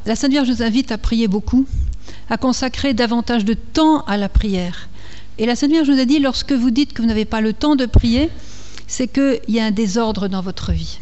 la Sainte Vierge nous invite à prier beaucoup, à consacrer davantage de temps à la prière. Et la Sainte Vierge nous a dit, lorsque vous dites que vous n'avez pas le temps de prier, c'est qu'il y a un désordre dans votre vie.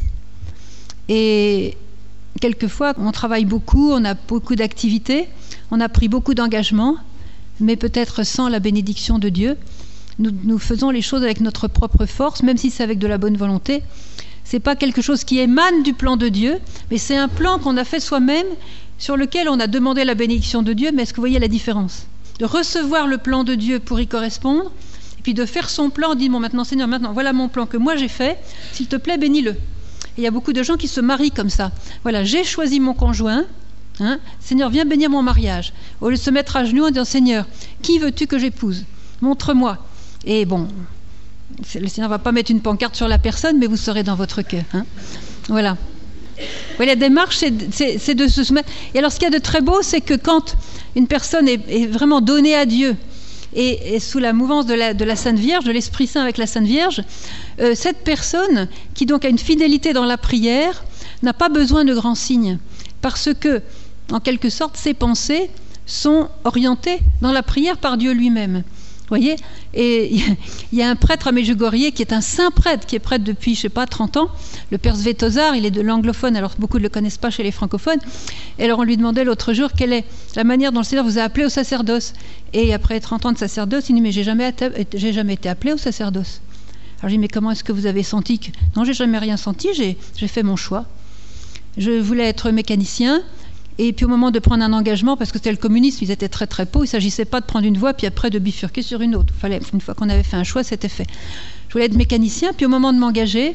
Et quelquefois, on travaille beaucoup, on a beaucoup d'activités, on a pris beaucoup d'engagements, mais peut-être sans la bénédiction de Dieu. Nous faisons les choses avec notre propre force, même si c'est avec de la bonne volonté. Ce n'est pas quelque chose qui émane du plan de Dieu, mais c'est un plan qu'on a fait soi-même, sur lequel on a demandé la bénédiction de Dieu. Mais est-ce que vous voyez la différence ? De recevoir le plan de Dieu pour y correspondre, et puis de faire son plan, on dit, bon, maintenant Seigneur, maintenant voilà mon plan que moi j'ai fait, s'il te plaît, bénis-le. Et il y a beaucoup de gens qui se marient comme ça. Voilà, j'ai choisi mon conjoint, Seigneur, viens bénir mon mariage. Au lieu de se mettre à genoux en disant, Seigneur, qui veux-tu que j'épouse ? Montre-moi. Et bon, le Seigneur ne va pas mettre une pancarte sur la personne, mais vous serez dans votre cœur. Voilà. La démarche, c'est de se soumettre. Et alors, ce qu'il y a de très beau, c'est que quand une personne est vraiment donnée à Dieu, et sous la mouvance de la Sainte Vierge, de l'Esprit Saint avec la Sainte Vierge, cette personne qui donc a une fidélité dans la prière n'a pas besoin de grands signes, parce que, en quelque sorte, ses pensées sont orientées dans la prière par Dieu lui-même. Vous voyez ? Et il y a un prêtre à Medjugorje qui est un saint prêtre, qui est prêtre depuis, 30 ans, le père Svetozar, il est de l'anglophone, alors beaucoup ne le connaissent pas chez les francophones. Et alors on lui demandait l'autre jour quelle est la manière dont le Seigneur vous a appelé au sacerdoce. Et après 30 ans de sacerdoce, il dit, mais j'ai jamais été appelé au sacerdoce. Alors je dis, mais comment est-ce que vous avez senti que... Non, j'ai jamais rien senti, j'ai fait mon choix. Je voulais être mécanicien. Et puis au moment de prendre un engagement, parce que c'était le communisme, ils étaient très très pauvres, il ne s'agissait pas de prendre une voie puis après de bifurquer sur une autre. Une fois qu'on avait fait un choix, c'était fait. Je voulais être mécanicien, puis au moment de m'engager,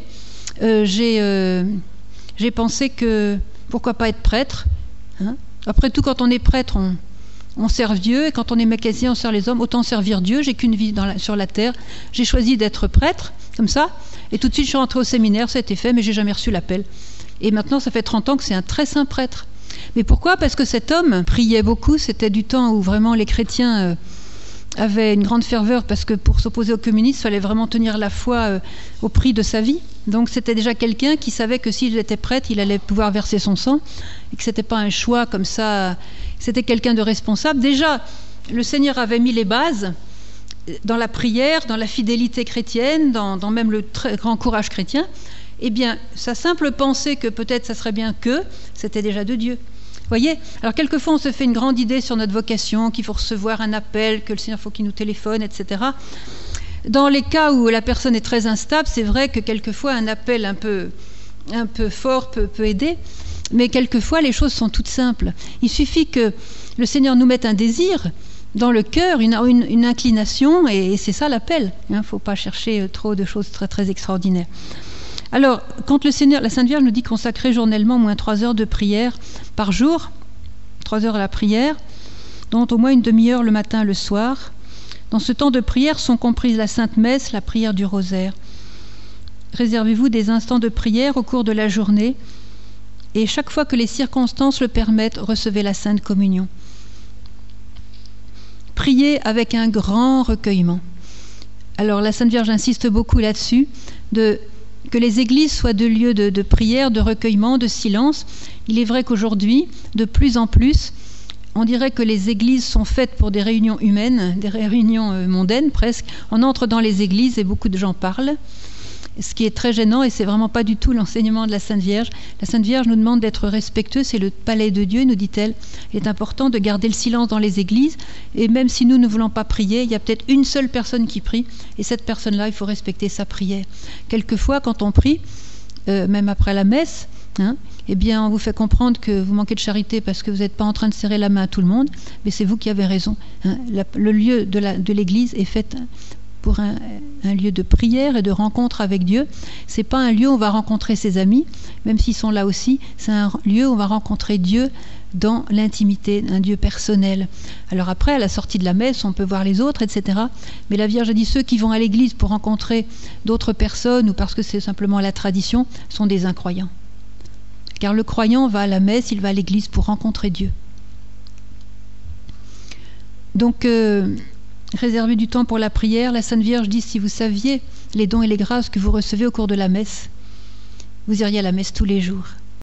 j'ai pensé que pourquoi pas être prêtre. Après tout, quand on est prêtre, on sert Dieu, et quand on est mécanicien, on sert les hommes, autant servir Dieu. J'ai qu'une vie sur la terre. J'ai choisi d'être prêtre, comme ça, et tout de suite je suis rentrée au séminaire, ça a été fait, mais j'ai jamais reçu l'appel. Et maintenant, ça fait 30 ans que c'est un très saint prêtre. Mais pourquoi ? Parce que cet homme priait beaucoup, c'était du temps où vraiment les chrétiens avaient une grande ferveur, parce que pour s'opposer aux communistes, il fallait vraiment tenir la foi au prix de sa vie. Donc c'était déjà quelqu'un qui savait que s'il était prêtre, il allait pouvoir verser son sang, et que ce n'était pas un choix comme ça, c'était quelqu'un de responsable. Déjà, le Seigneur avait mis les bases dans la prière, dans la fidélité chrétienne, dans même le très grand courage chrétien. Eh bien, sa simple pensée que peut-être ça serait bien que, c'était déjà de Dieu. Vous voyez ? Alors, quelquefois, on se fait une grande idée sur notre vocation, qu'il faut recevoir un appel, que le Seigneur faut qu'il nous téléphone, etc. Dans les cas où la personne est très instable, c'est vrai que quelquefois, un appel un peu fort peut aider, mais quelquefois, les choses sont toutes simples. Il suffit que le Seigneur nous mette un désir dans le cœur, une inclination, et c'est ça l'appel. Il ne faut pas chercher trop de choses très, très extraordinaires. Alors, quand le Seigneur, la Sainte Vierge nous dit consacrer journellement au moins 3 heures de prière par jour, 3 heures à la prière, dont au moins une demi-heure le matin et le soir. Dans ce temps de prière sont comprises la Sainte Messe, la prière du Rosaire. Réservez-vous des instants de prière au cours de la journée, et chaque fois que les circonstances le permettent, recevez la Sainte Communion. Priez avec un grand recueillement. Alors, la Sainte Vierge insiste beaucoup là-dessus, que les églises soient de lieux de prière, de recueillement, de silence. Il est vrai qu'aujourd'hui, de plus en plus, on dirait que les églises sont faites pour des réunions humaines, des réunions mondaines presque. On entre dans les églises et beaucoup de gens parlent, ce qui est très gênant, et c'est vraiment pas du tout l'enseignement de la Sainte Vierge. La Sainte Vierge nous demande d'être respectueux, c'est le palais de Dieu, nous dit-elle. Il est important de garder le silence dans les églises, et même si nous ne voulons pas prier, il y a peut-être une seule personne qui prie, et cette personne-là, il faut respecter sa prière. Quelquefois, quand on prie, même après la messe, eh bien, on vous fait comprendre que vous manquez de charité parce que vous n'êtes pas en train de serrer la main à tout le monde, mais c'est vous qui avez raison. Le lieu de l'église est fait pour un lieu de prière et de rencontre avec Dieu. C'est pas un lieu où on va rencontrer ses amis, même s'ils sont là aussi. C'est un lieu où on va rencontrer Dieu dans l'intimité, un Dieu personnel. Alors après, à la sortie de la messe, on peut voir les autres, etc. Mais la Vierge a dit, ceux qui vont à l'église pour rencontrer d'autres personnes ou parce que c'est simplement la tradition, sont des incroyants. Car le croyant va à la messe, il va à l'église pour rencontrer Dieu. Donc, réservez du temps pour la prière. La Sainte Vierge dit, si vous saviez les dons et les grâces que vous recevez au cours de la messe, vous iriez à la messe tous les jours.